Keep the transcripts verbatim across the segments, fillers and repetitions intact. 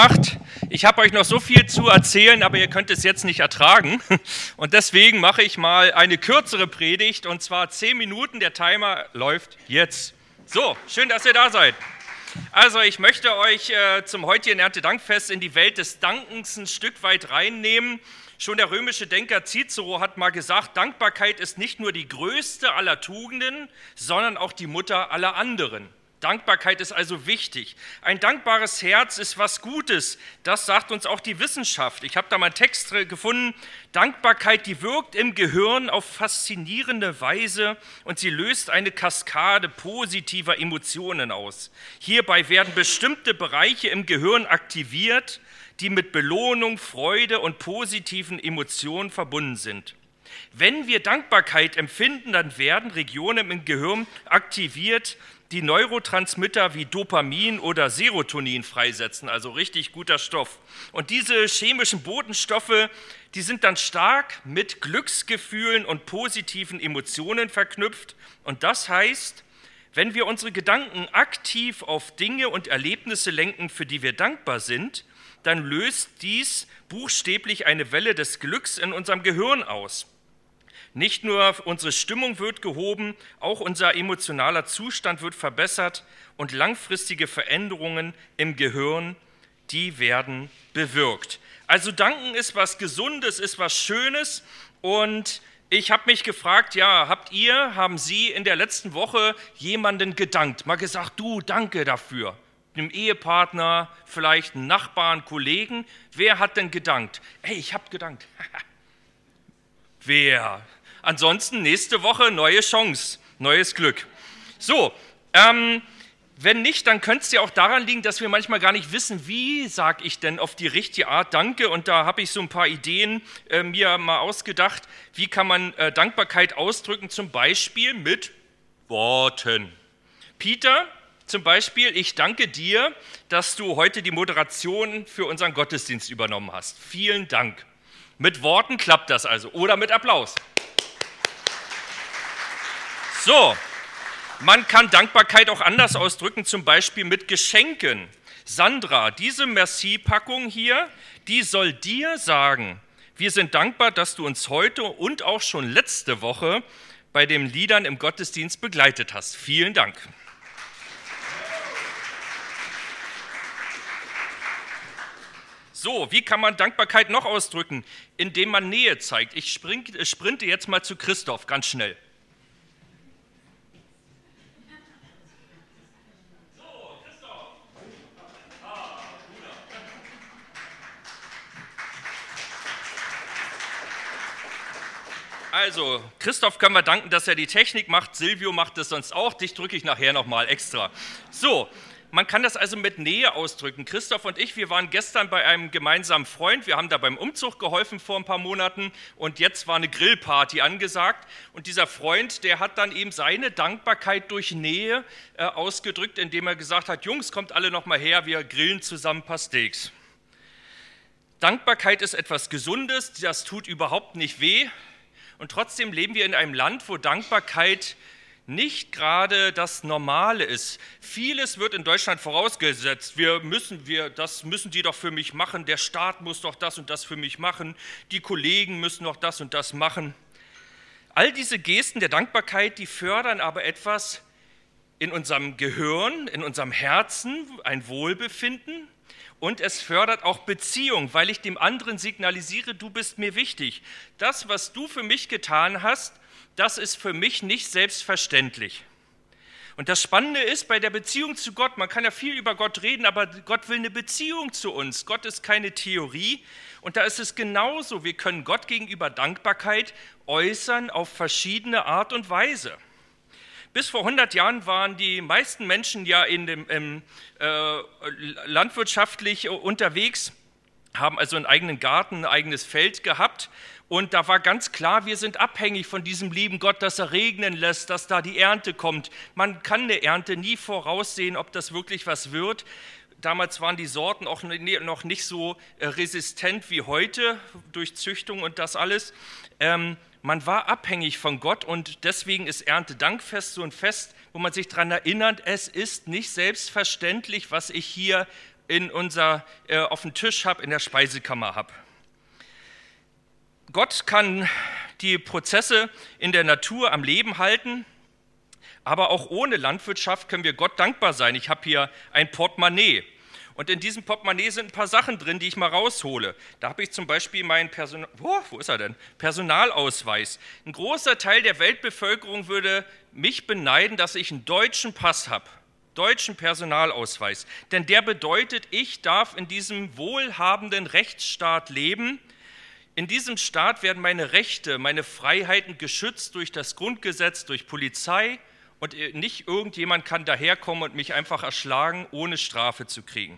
Ich habe euch noch so viel zu erzählen, aber ihr könnt es jetzt nicht ertragen. Und deswegen mache ich mal eine kürzere Predigt, und zwar zehn Minuten. Der Timer läuft jetzt. So, schön, dass ihr da seid. Also ich möchte euch äh, zum heutigen Erntedankfest in die Welt des Dankens ein Stück weit reinnehmen. Schon der römische Denker Cicero hat mal gesagt, Dankbarkeit ist nicht nur die größte aller Tugenden, sondern auch die Mutter aller anderen. Dankbarkeit ist also wichtig. Ein dankbares Herz ist was Gutes. Das sagt uns auch die Wissenschaft. Ich habe da mal einen Text gefunden. Dankbarkeit, die wirkt im Gehirn auf faszinierende Weise und sie löst eine Kaskade positiver Emotionen aus. Hierbei werden bestimmte Bereiche im Gehirn aktiviert, die mit Belohnung, Freude und positiven Emotionen verbunden sind. Wenn wir Dankbarkeit empfinden, dann werden Regionen im Gehirn aktiviert, die Neurotransmitter wie Dopamin oder Serotonin freisetzen, also richtig guter Stoff. Und diese chemischen Botenstoffe, die sind dann stark mit Glücksgefühlen und positiven Emotionen verknüpft. Und das heißt, wenn wir unsere Gedanken aktiv auf Dinge und Erlebnisse lenken, für die wir dankbar sind, dann löst dies buchstäblich eine Welle des Glücks in unserem Gehirn aus. Nicht nur unsere Stimmung wird gehoben, auch unser emotionaler Zustand wird verbessert und langfristige Veränderungen im Gehirn, die werden bewirkt. Also danken ist was Gesundes, ist was Schönes, und ich habe mich gefragt, ja, habt ihr, haben Sie in der letzten Woche jemanden gedankt, mal gesagt, du, danke dafür, einem Ehepartner, vielleicht einem Nachbarn, Kollegen, wer hat denn gedankt? Hey, ich habe gedankt. Wer? Ansonsten nächste Woche neue Chance, neues Glück. So, ähm, wenn nicht, dann könnte es ja auch daran liegen, dass wir manchmal gar nicht wissen, wie sage ich denn auf die richtige Art Danke. Und da habe ich so ein paar Ideen äh, mir mal ausgedacht, wie kann man äh, Dankbarkeit ausdrücken, zum Beispiel mit Worten. Peter, zum Beispiel, ich danke dir, dass du heute die Moderation für unseren Gottesdienst übernommen hast. Vielen Dank. Mit Worten klappt das also, oder mit Applaus. So, man kann Dankbarkeit auch anders ausdrücken, zum Beispiel mit Geschenken. Sandra, diese Merci-Packung hier, die soll dir sagen, wir sind dankbar, dass du uns heute und auch schon letzte Woche bei den Liedern im Gottesdienst begleitet hast. Vielen Dank. So, wie kann man Dankbarkeit noch ausdrücken? Indem man Nähe zeigt. Ich spring, sprinte jetzt mal zu Christoph, ganz schnell. Also, Christoph können wir danken, dass er die Technik macht. Silvio macht das sonst auch. Dich drücke ich nachher nochmal extra. So, man kann das also mit Nähe ausdrücken. Christoph und ich, wir waren gestern bei einem gemeinsamen Freund. Wir haben da beim Umzug geholfen vor ein paar Monaten. Und jetzt war eine Grillparty angesagt. Und dieser Freund, der hat dann eben seine Dankbarkeit durch Nähe äh, ausgedrückt, indem er gesagt hat, Jungs, kommt alle nochmal her, wir grillen zusammen ein paar Steaks. Dankbarkeit ist etwas Gesundes, das tut überhaupt nicht weh. Und trotzdem leben wir in einem Land, wo Dankbarkeit nicht gerade das Normale ist. Vieles wird in Deutschland vorausgesetzt. Wir müssen, wir, das müssen die doch für mich machen. Der Staat muss doch das und das für mich machen. Die Kollegen müssen doch das und das machen. All diese Gesten der Dankbarkeit, die fördern aber etwas in unserem Gehirn, in unserem Herzen, ein Wohlbefinden. Und es fördert auch Beziehung, weil ich dem anderen signalisiere, du bist mir wichtig. Das, was du für mich getan hast, das ist für mich nicht selbstverständlich. Und das Spannende ist bei der Beziehung zu Gott, man kann ja viel über Gott reden, aber Gott will eine Beziehung zu uns. Gott ist keine Theorie. Und da ist es genauso, wir können Gott gegenüber Dankbarkeit äußern auf verschiedene Art und Weise. Bis vor hundert Jahren waren die meisten Menschen ja in dem, im, äh, landwirtschaftlich unterwegs, haben also einen eigenen Garten, ein eigenes Feld gehabt. Und da war ganz klar, wir sind abhängig von diesem lieben Gott, dass er regnen lässt, dass da die Ernte kommt. Man kann eine Ernte nie voraussehen, ob das wirklich was wird. Damals waren die Sorten auch noch nicht so resistent wie heute durch Züchtung und das alles. Ähm, Man war abhängig von Gott und deswegen ist Erntedankfest so ein Fest, wo man sich daran erinnert, es ist nicht selbstverständlich, was ich hier in unser, äh, auf dem Tisch habe, in der Speisekammer habe. Gott kann die Prozesse in der Natur am Leben halten, aber auch ohne Landwirtschaft können wir Gott dankbar sein. Ich habe hier ein Portemonnaie und in diesem Portemonnaie sind ein paar Sachen drin, die ich mal raushole. Da habe ich zum Beispiel meinen Person- oh, wo ist er denn? Personalausweis. Ein großer Teil der Weltbevölkerung würde mich beneiden, dass ich einen deutschen Pass habe, deutschen Personalausweis. Denn der bedeutet, ich darf in diesem wohlhabenden Rechtsstaat leben. In diesem Staat werden meine Rechte, meine Freiheiten geschützt durch das Grundgesetz, durch Polizei und nicht irgendjemand kann daherkommen und mich einfach erschlagen, ohne Strafe zu kriegen.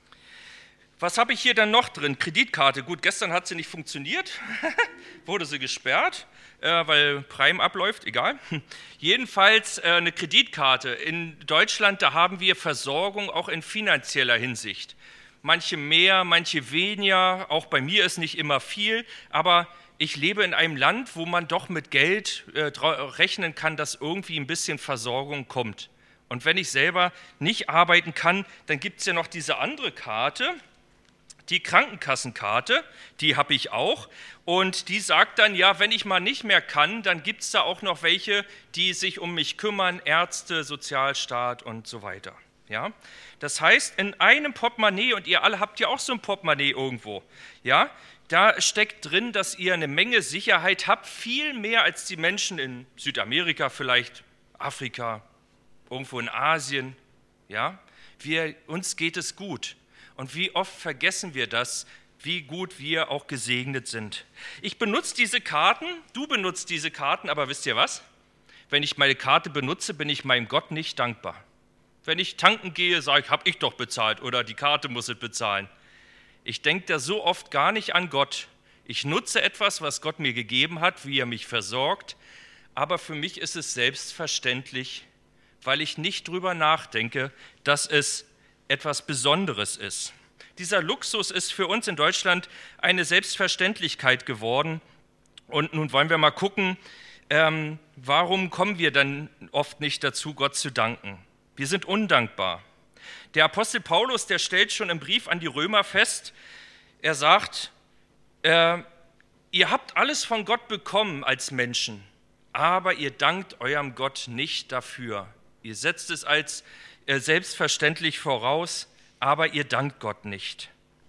Was habe ich hier dann noch drin? Kreditkarte. Gut, gestern hat sie nicht funktioniert, wurde sie gesperrt, äh, weil Prime abläuft, egal. Jedenfalls äh, eine Kreditkarte. In Deutschland, da haben wir Versorgung auch in finanzieller Hinsicht. Manche mehr, manche weniger, auch bei mir ist nicht immer viel, aber ich lebe in einem Land, wo man doch mit Geld äh, rechnen kann, dass irgendwie ein bisschen Versorgung kommt. Und wenn ich selber nicht arbeiten kann, dann gibt es ja noch diese andere Karte, die Krankenkassenkarte, die habe ich auch. Und die sagt dann, ja, wenn ich mal nicht mehr kann, dann gibt es da auch noch welche, die sich um mich kümmern, Ärzte, Sozialstaat und so weiter. Ja? Das heißt, in einem Portemonnaie, und ihr alle habt ja auch so ein Portemonnaie irgendwo, ja, da steckt drin, dass ihr eine Menge Sicherheit habt, viel mehr als die Menschen in Südamerika, vielleicht Afrika, irgendwo in Asien. Ja? Wir, uns geht es gut. Und wie oft vergessen wir das, wie gut wir auch gesegnet sind. Ich benutze diese Karten, du benutzt diese Karten, aber wisst ihr was? Wenn ich meine Karte benutze, bin ich meinem Gott nicht dankbar. Wenn ich tanken gehe, sage ich, habe ich doch bezahlt oder die Karte muss es bezahlen. Ich denke da so oft gar nicht an Gott. Ich nutze etwas, was Gott mir gegeben hat, wie er mich versorgt, aber für mich ist es selbstverständlich, weil ich nicht drüber nachdenke, dass es etwas Besonderes ist. Dieser Luxus ist für uns in Deutschland eine Selbstverständlichkeit geworden. Und nun wollen wir mal gucken, ähm, warum kommen wir dann oft nicht dazu, Gott zu danken? Wir sind undankbar. Der Apostel Paulus, der stellt schon im Brief an die Römer fest, er sagt, äh, ihr habt alles von Gott bekommen als Menschen, aber ihr dankt eurem Gott nicht dafür. Ihr setzt es als äh, selbstverständlich voraus, aber ihr dankt Gott nicht.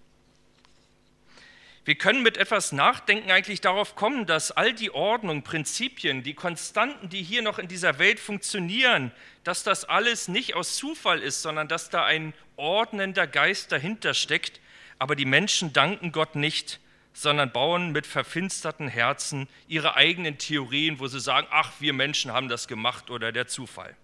Wir können mit etwas Nachdenken eigentlich darauf kommen, dass all die Ordnung, Prinzipien, die Konstanten, die hier noch in dieser Welt funktionieren, dass das alles nicht aus Zufall ist, sondern dass da ein ordnender Geist dahinter steckt. Aber die Menschen danken Gott nicht, sondern bauen mit verfinsterten Herzen ihre eigenen Theorien, wo sie sagen, ach, wir Menschen haben das gemacht oder der Zufall.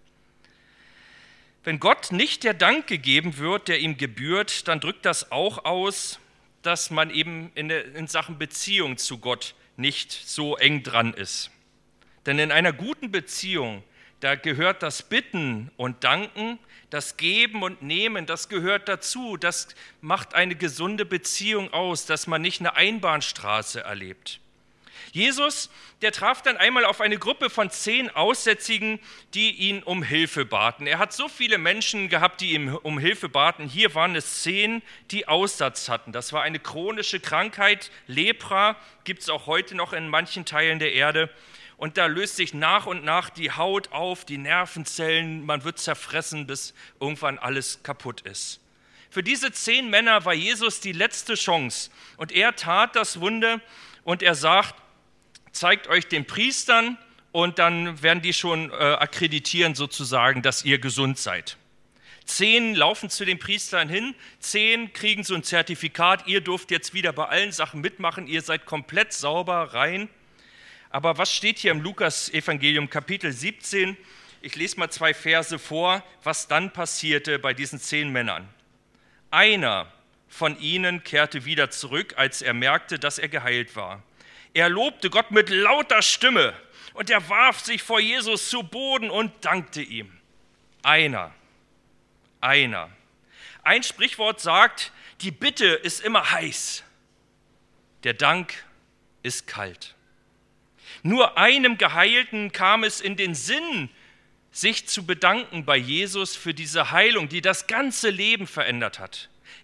Wenn Gott nicht der Dank gegeben wird, der ihm gebührt, dann drückt das auch aus, dass man eben in, der, in Sachen Beziehung zu Gott nicht so eng dran ist. Denn in einer guten Beziehung, da gehört das Bitten und Danken, das Geben und Nehmen, das gehört dazu. Das macht eine gesunde Beziehung aus, dass man nicht eine Einbahnstraße erlebt. Jesus, der traf dann einmal auf eine Gruppe von zehn Aussätzigen, die ihn um Hilfe baten. Er hat so viele Menschen gehabt, die ihn um Hilfe baten. Hier waren es zehn, die Aussatz hatten. Das war eine chronische Krankheit, Lepra, gibt es auch heute noch in manchen Teilen der Erde. Und da löst sich nach und nach die Haut auf, die Nervenzellen, man wird zerfressen, bis irgendwann alles kaputt ist. Für diese zehn Männer war Jesus die letzte Chance. Und er tat das Wunder und er sagt, zeigt euch den Priestern und dann werden die schon äh, akkreditieren sozusagen, dass ihr gesund seid. Zehn laufen zu den Priestern hin, zehn kriegen so ein Zertifikat, ihr dürft jetzt wieder bei allen Sachen mitmachen, ihr seid komplett sauber, rein. Aber was steht hier im Lukas-Evangelium, Kapitel siebzehn? Ich lese mal zwei Verse vor, was dann passierte bei diesen zehn Männern. Einer von ihnen kehrte wieder zurück, als er merkte, dass er geheilt war. Er lobte Gott mit lauter Stimme und er warf sich vor Jesus zu Boden und dankte ihm. Einer, einer. Ein Sprichwort sagt, die Bitte ist immer heiß, der Dank ist kalt. Nur einem Geheilten kam es in den Sinn, sich zu bedanken bei Jesus für diese Heilung, die das ganze Leben verändert hat.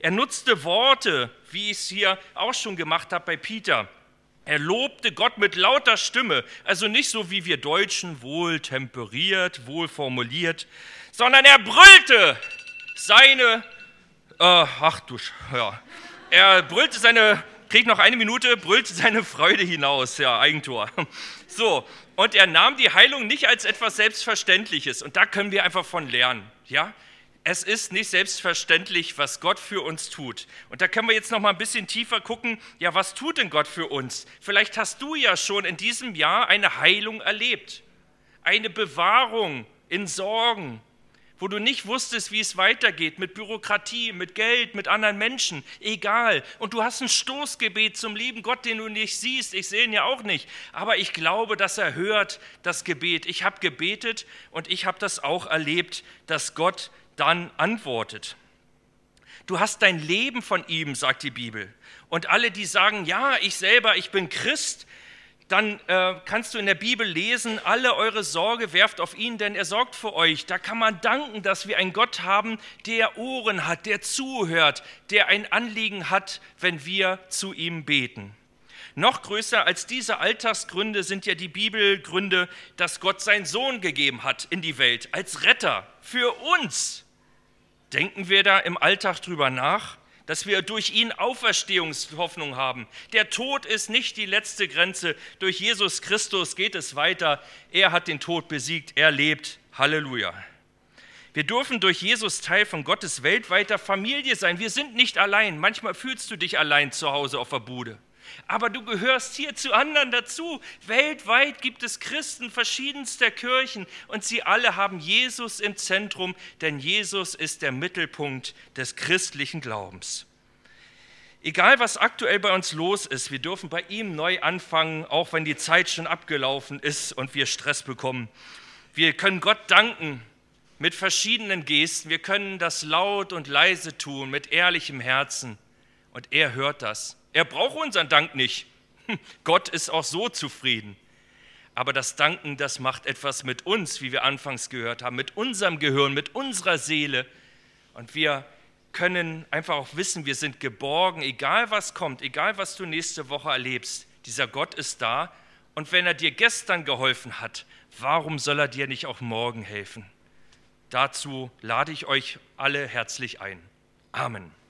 Er nutzte Worte, wie ich es hier auch schon gemacht habe bei Peter. Er lobte Gott mit lauter Stimme, also nicht so wie wir Deutschen, wohl temperiert, wohl formuliert, sondern er brüllte seine, äh, ach du, ja, er brüllte seine, krieg noch eine Minute, brüllte seine Freude hinaus, ja, Eigentor. So, und er nahm die Heilung nicht als etwas Selbstverständliches und da können wir einfach von lernen, ja. Es ist nicht selbstverständlich, was Gott für uns tut. Und da können wir jetzt noch mal ein bisschen tiefer gucken, ja, was tut denn Gott für uns? Vielleicht hast du ja schon in diesem Jahr eine Heilung erlebt, eine Bewahrung in Sorgen, wo du nicht wusstest, wie es weitergeht, mit Bürokratie, mit Geld, mit anderen Menschen, egal. Und du hast ein Stoßgebet zum lieben Gott, den du nicht siehst, ich sehe ihn ja auch nicht, aber ich glaube, dass er hört das Gebet. Ich habe gebetet und ich habe das auch erlebt, dass Gott dann antwortet. Du hast dein Leben von ihm, sagt die Bibel. Und alle, die sagen, ja, ich selber, ich bin Christ, dann äh, kannst du in der Bibel lesen, alle eure Sorge werft auf ihn, denn er sorgt für euch. Da kann man danken, dass wir einen Gott haben, der Ohren hat, der zuhört, der ein Anliegen hat, wenn wir zu ihm beten. Noch größer als diese Alltagsgründe sind ja die Bibelgründe, dass Gott seinen Sohn gegeben hat in die Welt, als Retter für uns. Denken wir da im Alltag drüber nach, dass wir durch ihn Auferstehungshoffnung haben. Der Tod ist nicht die letzte Grenze. Durch Jesus Christus geht es weiter. Er hat den Tod besiegt. Er lebt. Halleluja. Wir dürfen durch Jesus Teil von Gottes weltweiter Familie sein. Wir sind nicht allein. Manchmal fühlst du dich allein zu Hause auf der Bude. Aber du gehörst hier zu anderen dazu. Weltweit gibt es Christen verschiedenster Kirchen und sie alle haben Jesus im Zentrum, denn Jesus ist der Mittelpunkt des christlichen Glaubens. Egal, was aktuell bei uns los ist, wir dürfen bei ihm neu anfangen, auch wenn die Zeit schon abgelaufen ist und wir Stress bekommen. Wir können Gott danken mit verschiedenen Gesten. Wir können das laut und leise tun, mit ehrlichem Herzen. Und er hört das. Er braucht unseren Dank nicht. Gott ist auch so zufrieden. Aber das Danken, das macht etwas mit uns, wie wir anfangs gehört haben, mit unserem Gehirn, mit unserer Seele. Und wir können einfach auch wissen, wir sind geborgen, egal was kommt, egal was du nächste Woche erlebst. Dieser Gott ist da. Und wenn er dir gestern geholfen hat, warum soll er dir nicht auch morgen helfen? Dazu lade ich euch alle herzlich ein. Amen.